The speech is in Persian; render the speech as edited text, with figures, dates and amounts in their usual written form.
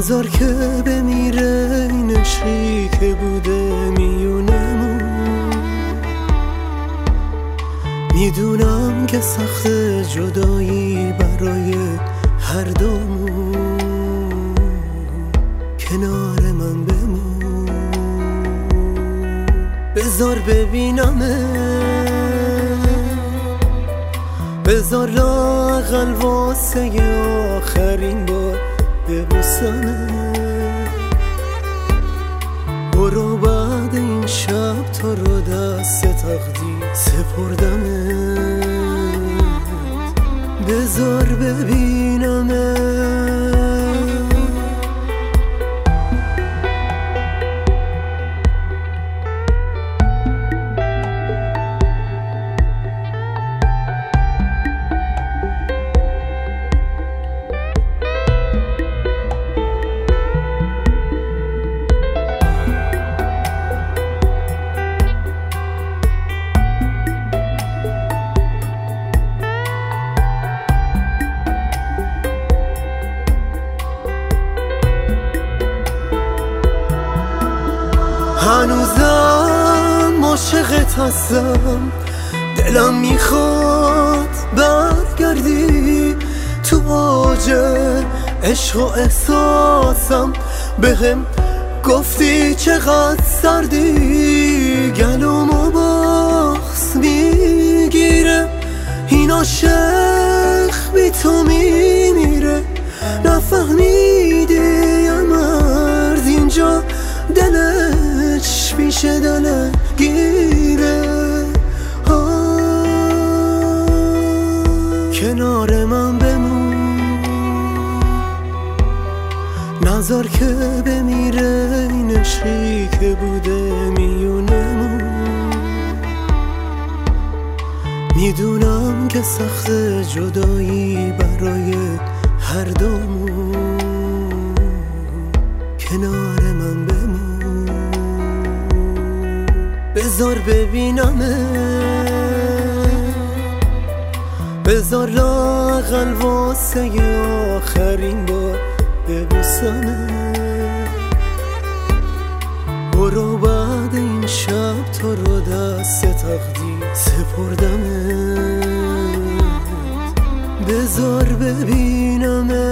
نذار که بمیره این عشقی که بوده میونمون. میدونم که سخت جدایی برای هر دومون، کنار من بمون. بذار ببینمه، بذار لااقل واسه آخرین بار ببوسمه. برو بعد این شب تو رو دست تقدیر سپردمه. بذار ببینمه. هنوزم عاشقت هستم، دلم میخواد برگردی تو اوج عشق و احساسم. بهم گفتی چقدر سردی، گلومو بغض میگیره. این عاشق بی تو میمیره. نفهمیدی یه مرد اینجا دلش پیش دل گیره. کنار من بمون، نذار که بمیره این عشقی که بوده میونمون. میدونم که سخت جدایی برای هر دومون، کنار من بمون. بذار ببینمه، بذار لااقل واسه آخرین بار ببوسمه. برو بعد این شب تو رو دست تقدیر سپردمه. بذار ببینمه.